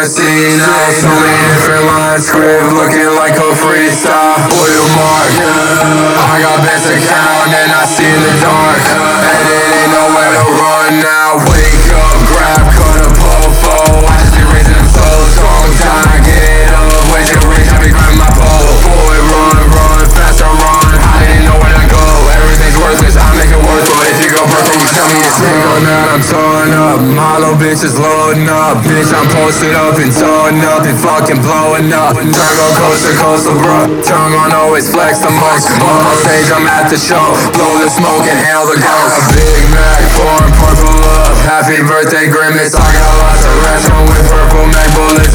currency now. So many different lines, script looking like a freestyle. Oil mark, I got best account and I see in the dark, and it ain't nowhere to run now. Wake up, grab, cut a po-fo. I just be raising them so strong, time to get up. Way too rich, I be grabbing my pole. Boy, run, faster run. I didn't know where to go. Everything's worthless, I make it worth it. If you go broke, then you tell me it's single. Now I'm towing up, my little bitch is loading up. Bitch, I'm posted up and towing up and fucking blowing up. Turbo coast to coastal, bro. Tongue on always flex the most. On stage, I'm at the show. Blow the smoke and hail the ghost. A Big Mac, pouring purple up. Happy birthday, Grimace. I got lots of retro with purple Mac bullets.